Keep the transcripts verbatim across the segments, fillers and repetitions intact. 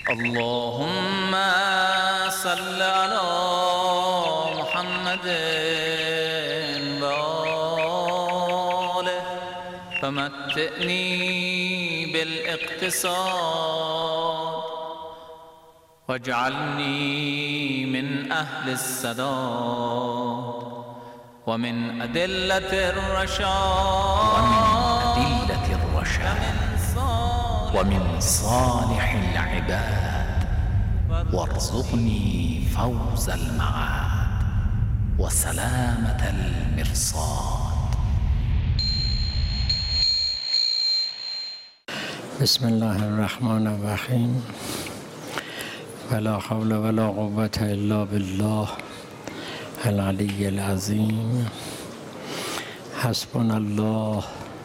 اللهم صل على محمد وآله فمتعني بالاقتصاد واجعلني من أهل السداد ومن أدلة الرشاد ومن أدلة الرشاد ومن صالح العباد وارزقني فوز المعاد وسلامة المرصاد. بسم الله الرحمن الرحیم. ولا حول ولا قوة الا بالله العلی العظیم. حسبنا الله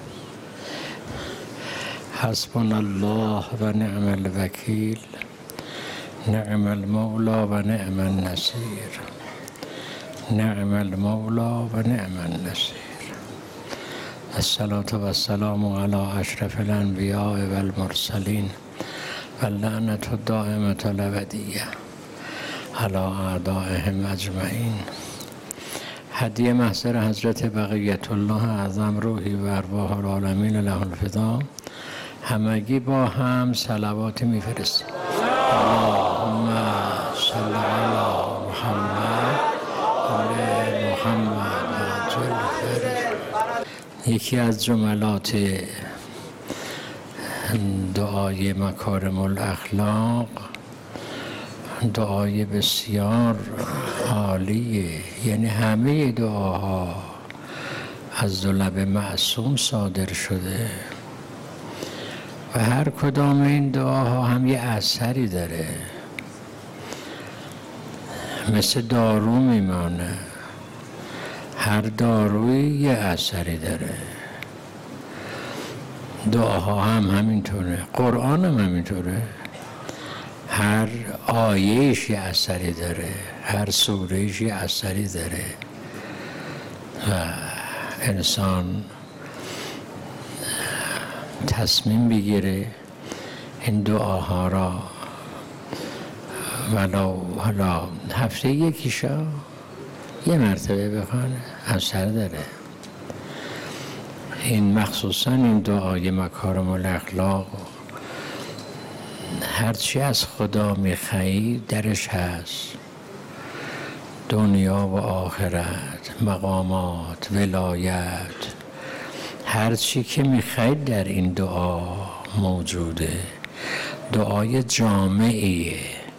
حسبنا الله و نعم الوکیل، نعم المولا و نعم النصیر، نعم المولا و نعم النصیر. الصلاة و السلام علی اشرف الانبیاء و المرسلین و اللعنة الدائمة الابدیة علی اعدائهم اجمعین. هدیه محضر حضرت بقیت الله اعظم روحی و ارواح العالمین له الفدا. همگی با هم صلوات میفرستیم. اللهم صل علی محمد علی محمد عجل فرج. یکی از جملات دعای مکارم الاخلاق دعای بسیار عالیه، یعنی همه دعاها از دو لب معصوم صادر شده و هر کدام این دعاها هم یه اثری داره، مثل دارو میمانه. هر داروی یه اثری داره. دعاها هم همینطوره، قرآن هم همینطوره. هر آیهش یه اثری داره، هر سورهش یه اثری داره و انسان تصمیم بگیره این دعاها را ولو حالا هفته یکیشا یه مرتبه بخونه، اثر داره. این مخصوصا این دعای مکارم الاخلاق هرچی از خدا میخوایی درش هست. دنیا و آخرت، مقامات، ولایت، هرچی که میخواید در این دعا موجوده. دعای جامعیه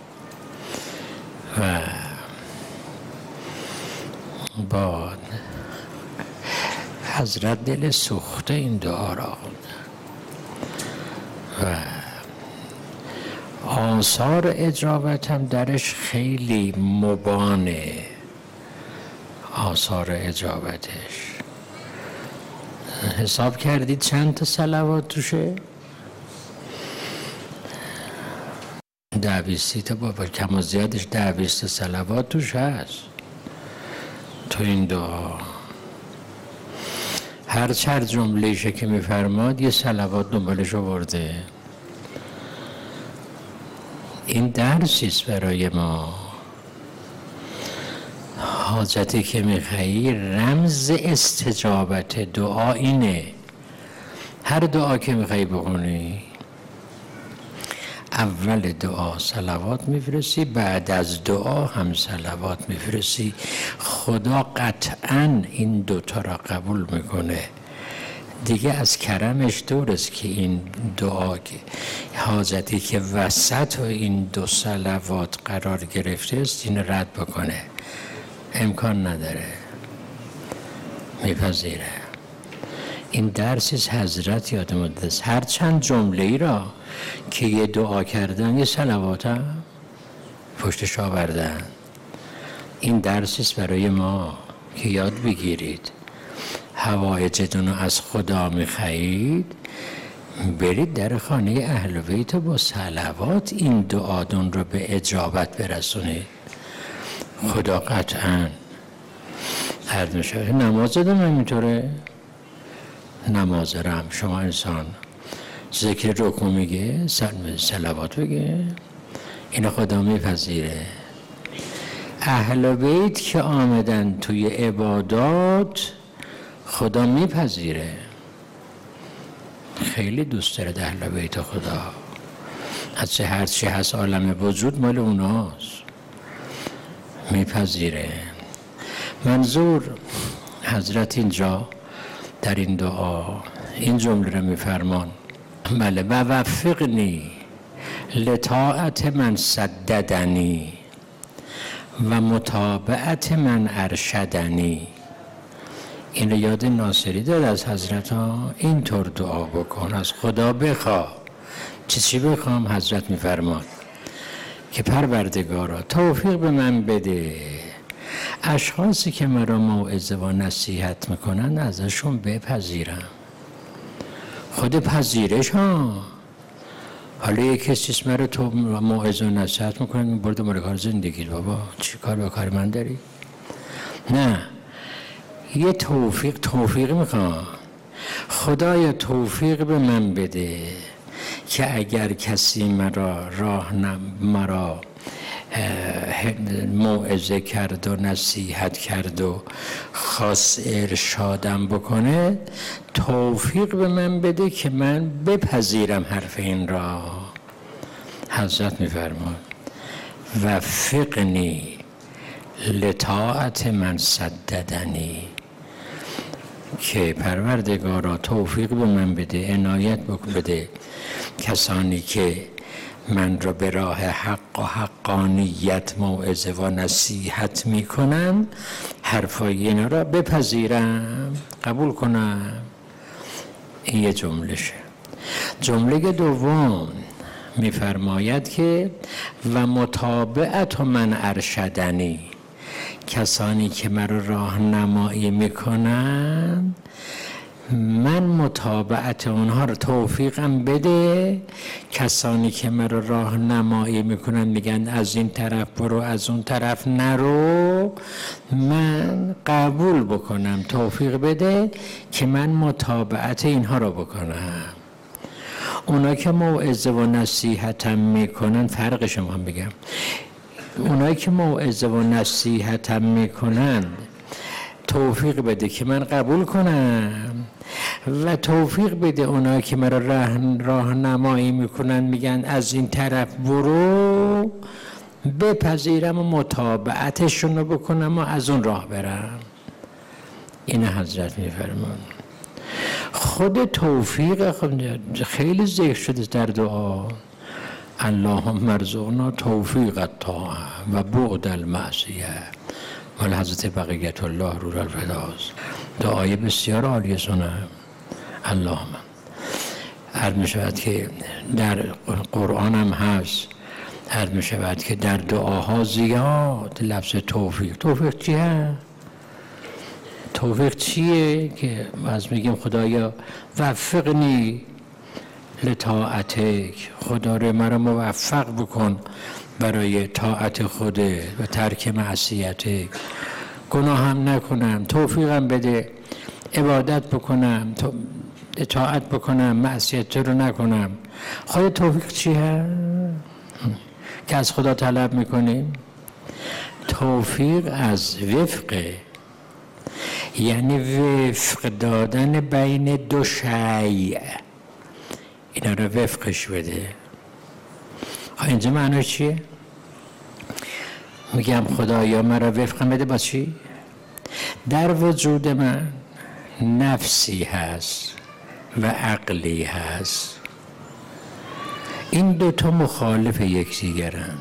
و با حضرت دل سوخته این دعا را و آثار اجابت هم درش خیلی مبانه. آثار اجابتش حساب کردید چند تا صلوات توشه؟ ده بیستی تا بابا کم و زیادش ده بیست صلوات توش هست تو این دعا. هر چهار جمله‌ایشه که میفرماد یه صلوات دنبالش آورده. این درسیست برای ما. حاجتی که میخوایی رمز استجابت دعا اینه. هر دعا که میخوایی بکنی اول دعا صلوات میفرستی، بعد از دعا هم صلوات میفرستی. خدا قطعاً این دوتا را قبول میکنه. دیگه از کرمش دورست که این دعا که حاجتی که وسط و این دو صلوات قرار گرفته است این رد بکنه. امکان نداره، میپذیره. این درسیز حضرت یاد مدرس. هر چند جمله ای را که یه دعا کردن یه صلوات هم پشتش آوردن. این درسیز برای ما که یاد بگیرید. حوایجتون رو از خدا میخواهید، برید در خانه اهل بیت و با صلوات این دعاتون رو به اجابت برسونید. خدا قطعاً عرض میشه. نماز دارم همینطوره. نماز رم شما انسان ذکر رکوع میگه، صلوات بگه، اینو خدا میپذیره. اهل بیت که آمدن توی عبادات خدا میپذیره. خیلی دوست داره اهل بیت خدا. از چه هر چی هست عالم وجود مال اوناست، میپذیره. منظور حضرت اینجا در این دعا این جمله رو میفرمان، بله، و وفقنی لطاعت من سددنی و متابعت من ارشدنی. این رو یاد ناصری داد از حضرت ها، اینطور دعا بکن، از خدا بخوا. چی چی بخوام؟ حضرت میفرماد که پروردگارا توفیق به من بده اشخاصی که مرا موعظه و نصیحت میکنن ازشون بپذیرم. خود پذیرش ها. حالا یک کسی مرا تو موعظه و نصیحت میکنن، برد مال کار زندگی، بابا چی کار به کار من داری؟ نه، یه توفیق توفیق میخوام. خدایا توفیق به من بده که اگر کسی مرا راه مرا موعظه کرد و نصیحت کرد و خاص ارشادم بکنه، توفیق به من بده که من بپذیرم حرف این را. حضرت میفرماد وفقنی لطاعت من سددنی، که پروردگارا توفیق به من بده، عنایت بده کسانی که من را به راه حق و حقانیت موعظه و نصیحت میکنن، حرفای اینا را بپذیرم، قبول کنم. این یه جملهشه. جمله دوم میفرماید که و متابعت من ارشدنی، کسانی که مرا راهنمایی میکنن من متابعت اونها رو توفیقم بده. کسانی که مرا راهنمایی میکنن میگن از این طرف برو از اون طرف نرو، من قبول بکنم، توفیق بده که من متابعت اینها رو بکنم. اونا که موعظه و نصیحتم میکنن، فرقش هم بگم، اونایی که موعظه و نصیحتم میکنن توفیق بده که من قبول کنم، و توفیق بده اونایی که مرا راه راهنمایی میکنن میگن از این طرف برو، بپذیرم و متابعتشون رو بکنم و از اون راه برم. این حضرت میفرمان. خود توفیق خیلی ذکر شده در دعا، اللهم ارزقنا توفیق الطاعه و بعد المعصیه. مال حضرت بقیت الله روح الفداست. دعای بسیار عالی سنم. اللهم عرض می شود که در قرآن هم هست، عرض می شود که در دعاها زیاد لفظ توفیق. توفیق چیه؟ توفیق چیه؟ که از میگیم خدایا وفقنی لطاعتک، خدا رو مرا موفق بکن برای طاعت خوده و ترک معصیتک، گناهم نکنم، توفیقم بده عبادت بکنم، اطاعت بکنم، معصیت رو نکنم. خود توفیق چیه که از خدا طلب میکنیم؟ توفیق از وفقه، یعنی وفق دادن بین دو شیء، اینا رو وفقش بده. اینجا معنی چیه؟ میگم خدایا مرا وفقم بده با چی؟ در وجود من نفسی هست و عقلی هست، این دوتا مخالف یکدیگرن.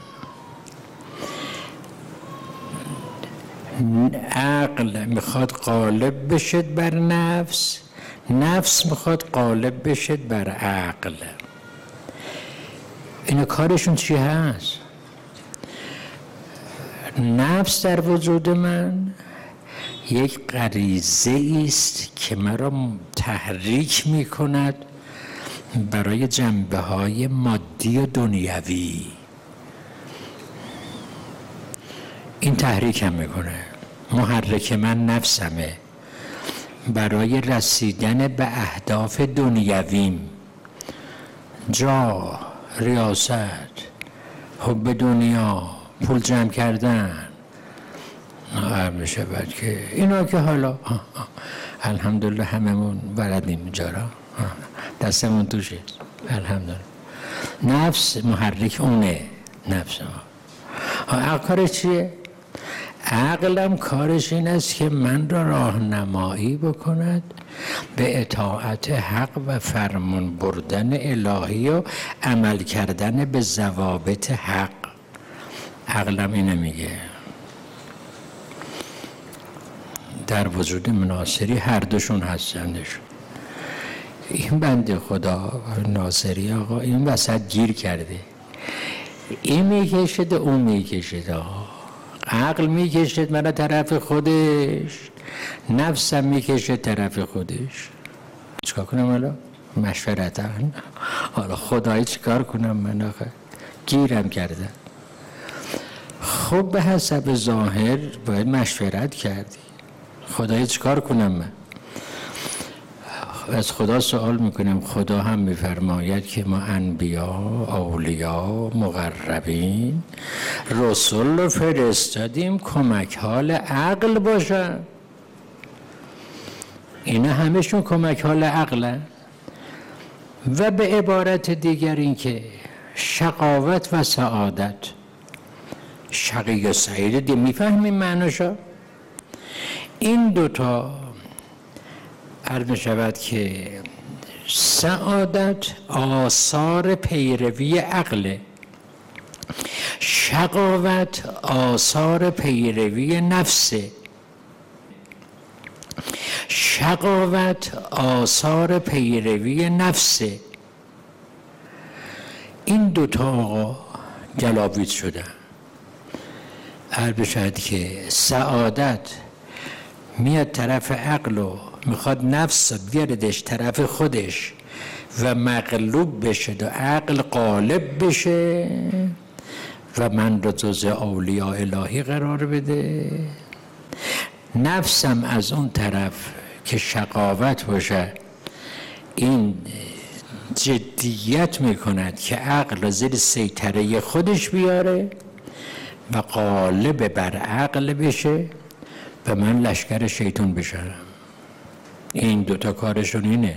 عقل میخواد غالب بشد بر نفس، نفس میخواد غالب بشد بر عقل. اینا کارشون چی هست؟ نفس در وجود من یک غریزه است که مرا تحریک میکند برای جنبه های مادی و دنیوی. این تحریک هم میکنه، محرک من نفسمه برای رسیدن به اهداف دنیویم، جاه، ریاست، حب دنیا، پول جمع کردن، عرض می شود که اینا که حالا آه آه الحمدلله هممون بلدیم اینجا را، دستمون توشه الحمدلله. نفس محرک اونه، نفس ما. عقل کارش چیه؟ عقلم کارش این است که من را راهنمایی بکند به اطاعت حق و فرمان بردن الهی و عمل کردن به ضوابط حق. عقلم اینه میگه. در وجود مناصری هر دوشون هستندشون. این بنده خدا ناصری آقا این وسط گیر کرده، این میکشد اون میکشد. عقل میکشد من طرف خودش، نفسم میکشد طرف خودش. چیکار کنم حالا؟ مشورتا. حالا خدایی چیکار کنم من آخه؟ گیرم کرده. خب به حسب ظاهر باید مشورت کردی. خدایی چیکار کنم من؟ از خدا سوال میکنم. خدا هم میفرماید که ما انبیا، اولیا، مقربین، رسول رو فرستادیم کمک حال عقل باشن. اینا همشون کمک حال عقله. و به عبارت دیگر این که شقاوت و سعادت، شقی و سعید دی میفهمیم معناشا. این دوتا عرض می شود که سعادت آثار پیروی عقله، شقاوت آثار پیروی نفسه. شقاوت آثار پیروی نفسه. این دوتا آقا جلاوید شدن. عرض بشد که سعادت میاد طرف عقل و میخواد نفس بیاردش طرف خودش و مغلوب بشه و عقل غالب بشه و من رو جز اولیاء الهی قرار بده. نفسم از اون طرف که شقاوت باشه این جدیت میکند که عقل زیر سیطره خودش بیاره و غالب بر عقل بشه و من لشکر شیطان بشم. این دوتا کارشون اینه.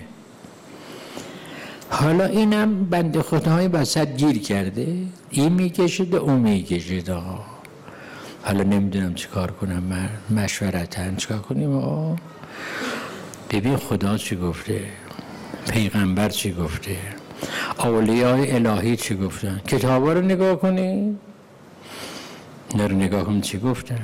حالا اینم بنده خداهای وسط گیر کرده، این میکشید و اون میکشید. حالا نمیدونم چی کار کنم من، مشورتاً چی کار کنیم؟ آه. ببین خدا چی گفته، پیغمبر چی گفته، اولیاء الهی چی گفتن. کتابا رو نگاه کنی، نه رو نگاه کنی چی گفتن.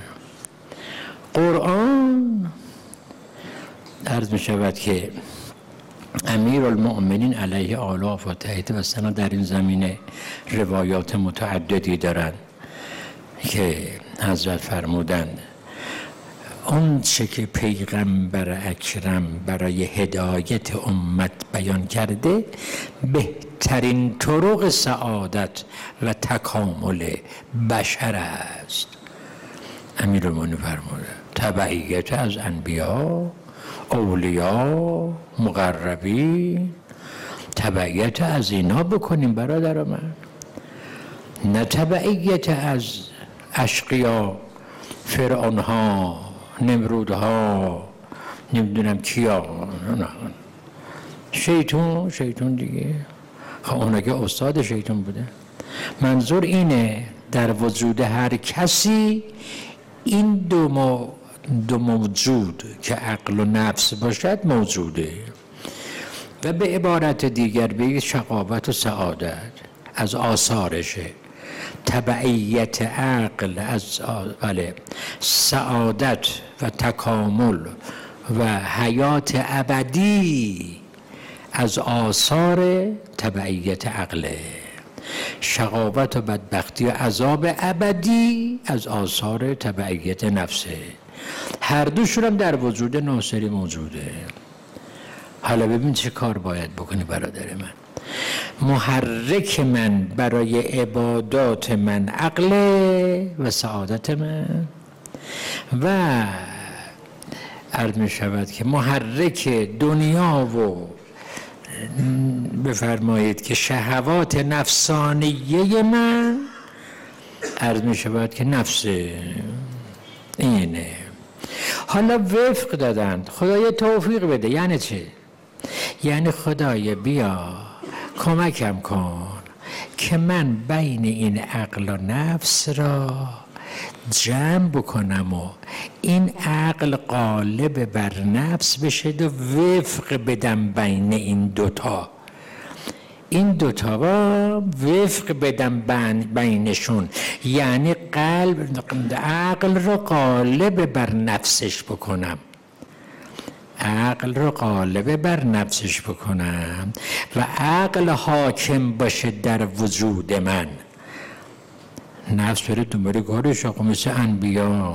قرآن عرض می شود که امیر المؤمنین علیه آلاف و تحت و سنا در این زمینه روایات متعددی دارند که حضرت فرمودند اون چه که پیغمبر اکرم برای هدایت امت بیان کرده بهترین طرق سعادت و تکامل بشر است. امیر المؤمنین فرموده تبعیت از انبیا، اولیا، مقربین، تبعیت از اینا بکنیم برادر من، نه تبعیت از اشقیا، فرعونها، نمرودها، نمیدونم کیا. نه شیطون، شیطون دیگه. خب اونا که استاد شیطون بوده. منظور اینه در وجود هر کسی این دو مو دو موجود که عقل و نفس باشد موجوده. و به عبارت دیگر بگید شقاوت و سعادت از آثارشه. تبعیت عقل از بله سعادت و تکامل و حیات ابدی از آثار تبعیت عقله. شقاوت و بدبختی و عذاب ابدی از آثار تبعیت نفسه. هر دوشون هم در وجود ناصری موجوده. حالا ببین چه کار باید بکنی برادر من. محرک من برای عبادات من عقل و سعادت من و عرض می شود که محرک دنیا و بفرمایید که شهوات نفسانیه من عرض می شود که نفس اینه. حالا وفق دادند، خدای توفیق بده. یعنی چه؟ یعنی خدای بیا کمکم کن که من بین این عقل و نفس را جمع بکنم و این عقل غالب بر نفس بشه و وفق بدم بین این دوتا. این دوتا را وفق بدم بینشون، یعنی قلب عقل را غالب بر نفسش بکنم، عقل را غالب بر نفسش بکنم و عقل حاکم باشه در وجود من. نفس بره دنبال کارش، آقا مثل انبیا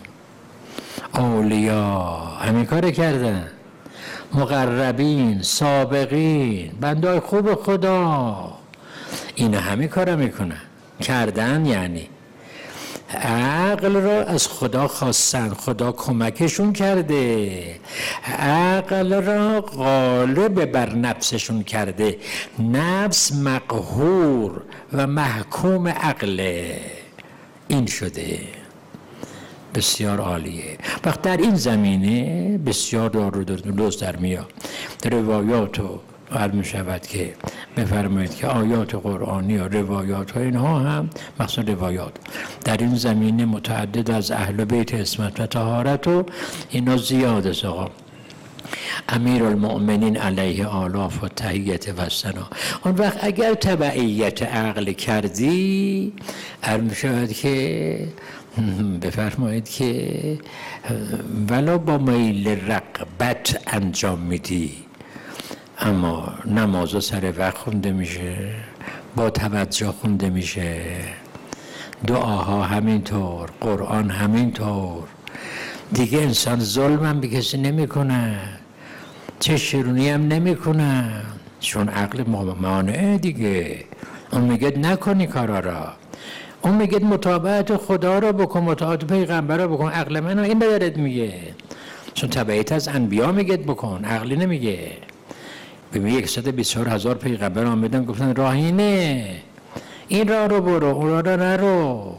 اولیا همین کار کردن، مقربین، سابقین، بنده‌های خوب خدا، اینا همین کار میکنن کردن. یعنی عقل را از خدا خواستن، خدا کمکشون کرده، عقل را غالب بر نفسشون کرده. نفس مقهور و محکوم عقله، این شده. بسیار عالیه. وقت در این زمینه بسیار دارو درست در میاد. در روایات و قرار می شود که بفرمایید که آیات قرآنی و روایات و اینها هم مخصوصا روایات در این زمینه متعدد از اهل بیت عصمت و طهارت و اینا زیاد است. آقا امیر المؤمنین علیه آلاف و تحییت و ثنا. اون وقت اگر تبعیت عقل کردی قرار می شود که بفرمایید که ولا با میل رغبت انجام میدی، اما نمازا سر وقت خونده میشه، با توجه خونده میشه، دعاها همینطور، قرآن همینطور. دیگه انسان ظلم هم به کسی نمیکنه، چه شیرونی هم نمیکنه، چون عقل مانعه دیگه. اون میگه نکنی کارا را، اون میگه مطابقت خدا را بکن، مطابقت پیغمبر را بکن. عقل من این بدارد میگه، چون تبعیت از انبیا میگه بکن، عقلی نمیگه. به صد و بیست و چهار هزار پیغمبر آمدن گفتن راه اینه، این راه رو برو، اون راه رو نرو.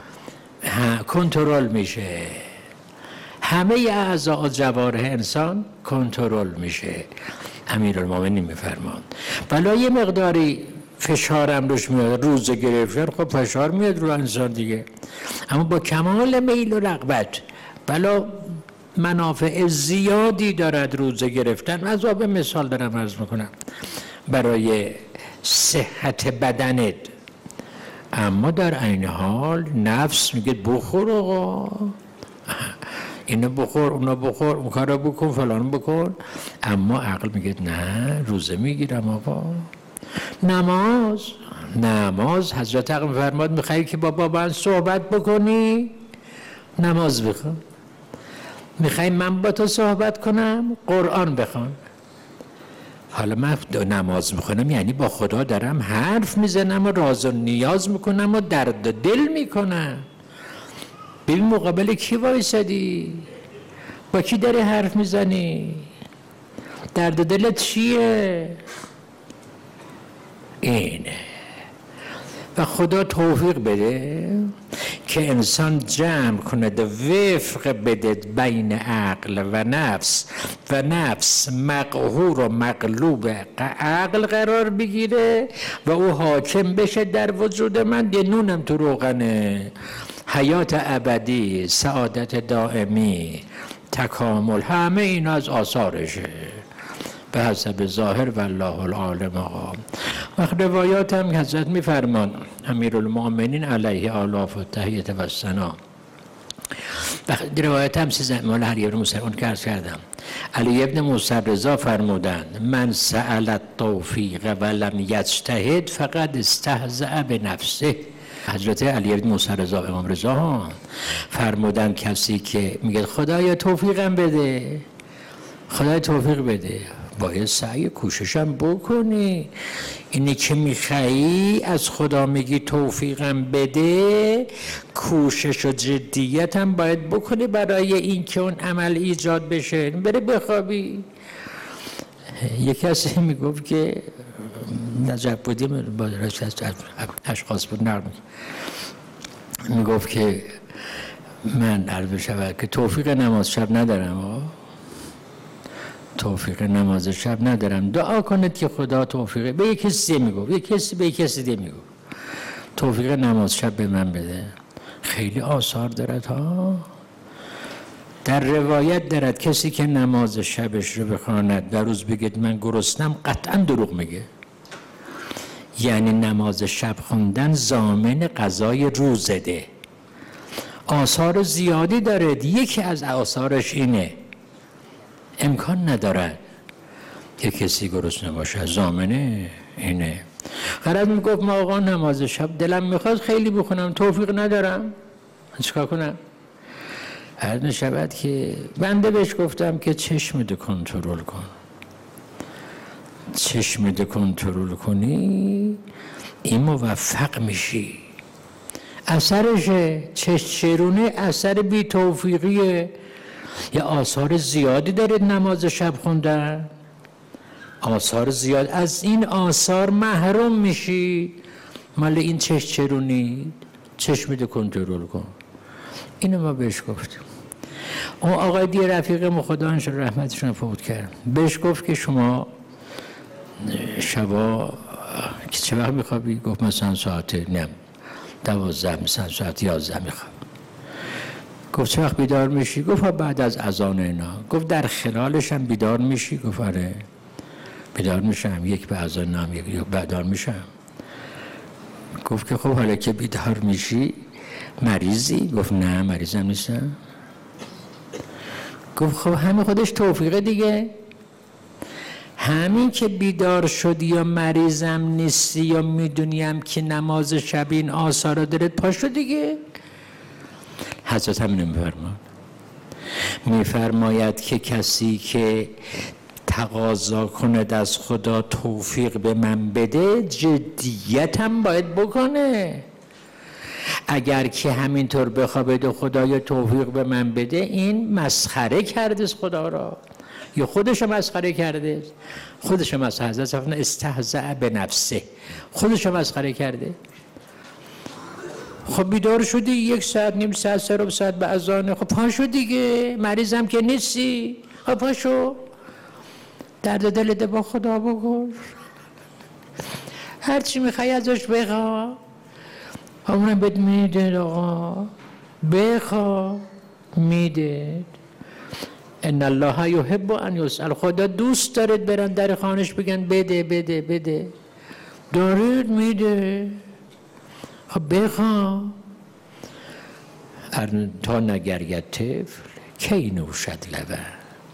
کنترل میشه، همه اعضاء جوارح انسان کنترل میشه. امیرالمومنین میفرمان بلا یه مقداری فشارم روش میاد، روزه گرفتن خب فشار میاد رو انسان دیگه، اما با کمال میل و رغبت بلا منافع زیادی دارد روزه گرفتن. از آب مثال دارم عرض میکنم برای صحت بدنت، اما در عین حال نفس میگه بخور آقا، اینو بخور، اونو بخور، اون کارو بکن، فلان بکن، اما عقل میگه نه روزه میگیرم آقا. نماز نماز حضرت عقل فرماد میخوایی که با بابا صحبت بکنی نماز بخون، میخوایی من با تو صحبت کنم قرآن بخون. حالا من نماز میخونم یعنی با خدا دارم حرف میزنم و راز و نیاز میکنم و درد دل میکنم. ببین مقابل کی وایسادی، با کی داری حرف میزنی، درد دلت چیه؟ اینه. و خدا توفیق بده که انسان جمع کند و وفق بده بین عقل و نفس و نفس مقهور و مغلوب عقل قرار بگیره و او حاکم بشه در وجود من. یه نونم تو روغنه، حیات ابدی، سعادت دائمی، تکامل، همه این از آثارشه به حسب ظاهر والله العالم. آقا وقت روایات هم حضرت میفرمان امیرالمؤمنین علیه آلاف و تحییت و ثنا. وقت روایات هم سیزن مال علی ابن موسی اون کارش کردم. علی ابن موسی رضا فرمودند من سأل التوفیق ولم یجتهد فقد استهزأ بنفسه. حضرت علی ابن موسی رضا امام رضا فرمودند کسی که میگه خدایا توفیقم بده، خدای توفیق بده، باید سعی کوششم بکنی. اینی که میخوایی از خدا میگی توفیقم بده، کوشش و جدیت هم باید بکنی برای این که اون عمل ایجاد بشه. بره بخوابی. یکی کسی میگفت که نجف بودیم با اشخاص بود نرم میگفت که من عرض شود که توفیق نماز شب ندارم آه. توفیق نماز شب ندارم، دعا کنید که خدا توفیق به یک کسی میگفت، یک کسی به یک کسی دیگه میگفت توفیق نماز شب به من بده. خیلی آثار دارد ها. در روایت دارد کسی که نماز شبش رو بخواند در روز بگید من گرسنم قطعا دروغ میگه. یعنی نماز شب خوندن ضامن قضای روزده. آثار زیادی دارد. یکی از آثارش اینه امکان ندارد که کسی گرسنه باشه، ضامنه اینه. غرض میگفت ما آقا نماز شب دلم میخواد خیلی بخونم توفیق ندارم، چیکار کنم؟ عرض شود که بنده بهش گفتم که چشمتو کنترل کن. چشمتو کنترل کنی این موفق میشی. اثرشه چشمچرونه، اثر بی توفیقیه. یه آثار زیادی دارید نماز شب خوندن، آثار زیاد. از این آثار محروم میشی. مال این چشمچرونی، چشمتو کنترل کن. اینو ما بهش گفتیم. اون آقای دی رفیقم خدا انشاء رحمتشون فوت کرد، بهش گفت که شما شبا که چه وقت میخوابی؟ گفت مثلا ساعت نم دوازده، مثلا ساعت یازده میخواب. گفت چه وقت بیدار میشی؟ گفت بعد از اذان اینا. گفت در خلالش هم بیدار میشی؟ گفت آره بیدار میشم، یک به اذان نام یک بیدار میشم. گفت که خب حالا که بیدار میشی مریضی؟ گفت نه مریضم نیستم. گفت خب همین خودش توفیقه دیگه. همین که بیدار شدی یا مریضم نیستی یا میدونیم که نماز شب این آثار رو دارد پاشو دیگه. حضرت همینو میفرماد. میفرماید که کسی که تقاضا کند از خدا توفیق به من بده جدیت هم باید بکنه. اگر که همینطور بخوابه و خدایا توفیق به من بده، این مسخره کرده از خدا را یا خودش مسخره کرده. خودش مسخره حضرت استهزأ به نفسه، خودش مسخره کرده. خب بیدار شدی یک ساعت نیم ساعت سه ربع ساعت به اذان، خب پاشو دیگه، مریضم که نیستی، خب پاشو درد دلت با خدا بگو، هر چی میخوای ازش بخوا، همونم بهت میده آقا، بخوا میده. ان الله یحب ان یسأل، خدا دوست دارد برن در خانش بگن بده بده بده، دارید میده، خب بخوا. تا نگرید طفل کی نوشد لبن،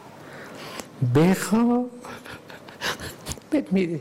بخوا بهت میده.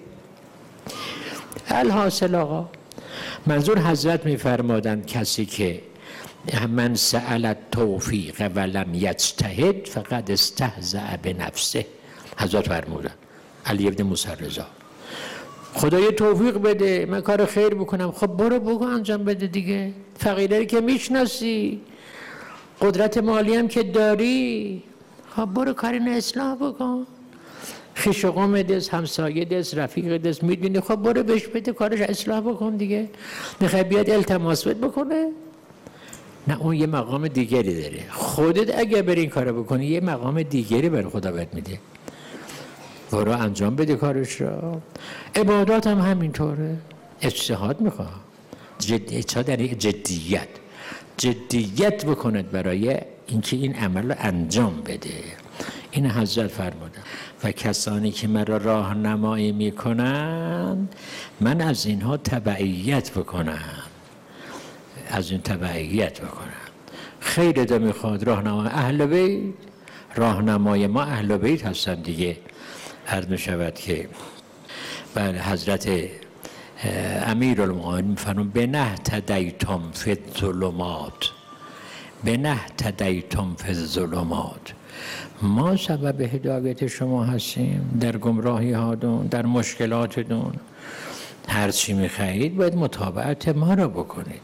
الحاصل آقا منظور حضرت میفرمادند کسی که من سأل توفیق ولم یجتهد فقد استهزأ بنفسه. حضرت فرمودند علی ابن موسی رضا خدای توفیق بده من کار خیر بکنم. خب برو بگو انجام بده دیگه. فقیری که میشناسی، قدرت مالی هم که داری، خب برو کارین اصلاح بکن. خویش و قوم دست، همسایه دست، رفیق دست میدونی، خب برو بهش بده کارش اصلاح بکن دیگه. میخوای بیاد التماس بد بکنه؟ نه اون یه مقام دیگری داره. خودت اگه بری این کارو بکنی یه مقام دیگری بر خدا بهت میده. برو انجام بده کارش را. عبادات هم همینطوره، اجتهاد میخواد. اجتهاد یعنی جدیت، جدیت بکند برای اینکه این عمل رو انجام بده. این حضرت فرمودن و کسانی که مرا راهنمایی میکنند من از اینها تبعیت بکنم، از این تبعیت بکنم. خیر ده میخواد راهنمای اهل بیت، راهنمای ما اهل بیت هستن دیگه. عرض میشود که بله حضرت امیرالمومنین میفرمایند بنهتدیتم فی الظلمات، بنهتدیتم فی الظلمات، ما سبب هدایت شما هستیم در گمراهی هاتون، در مشکلاتتون. هر چی میخواهید باید متابعت ما را بکنید.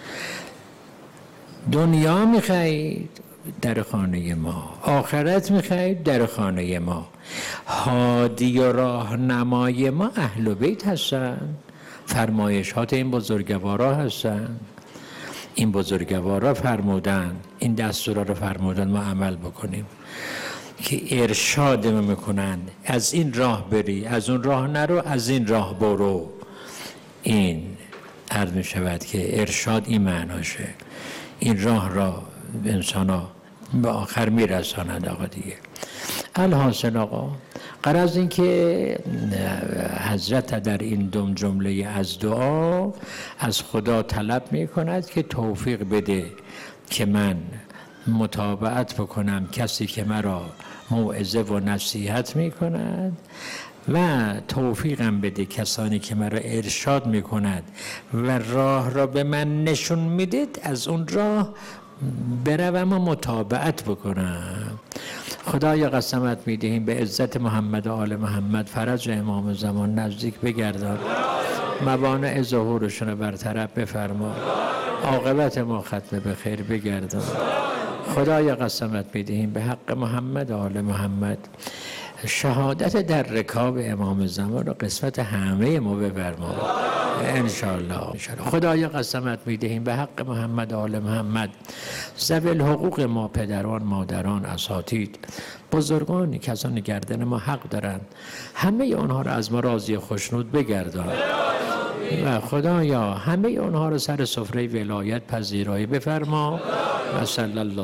دنیا میخواهید در خانه ما، آخرت میخواهید در خانه ما. هادی و راهنمای ما اهل بیت هستند، فرمایشات این بزرگوارا هستند. این بزرگوارا فرمودن، این دستورا رو فرمودن ما عمل بکنیم که ارشاد ما میکنن از این راه بری، از اون راه نرو، از این راه برو. این عرض می شود که ارشاد این معناشه، این راه را انسان ها به آخر می رساند. آقا دیگه الحاصل آقا غرض این که حضرت در این دو جمله از دعا از خدا طلب می کند که توفیق بده که من متابعت بکنم کسی که مرا موعظه و نصیحت می کند و توفیقم بده کسانی که مرا ارشاد می کند و راه را به من نشون میدید از اون راه بروم و متابعت بکنم. خدایا قسمت میدهیم به عزت محمد و آل محمد فرج امام زمان نزدیک بگردان، موانع ظهورشون رو برطرف بفرما، عاقبت ما ختم به خیر بگردان. خدایا قسمت میدهیم به حق محمد و آل محمد شهادت در رکاب امام زمان و قسمت همه ما بفرما انشاءالله. خدایا قسمت میدهیم به حق محمد و آل محمد ذوی الحقوق ما، پدران، مادران، اساتید، بزرگانی کسانی گردن ما حق دارند، همه آنها را از ما راضی خوشنود بگردان و خدایا همه آنها را سر سفره ولایت پذیرایی بفرما و صلی الله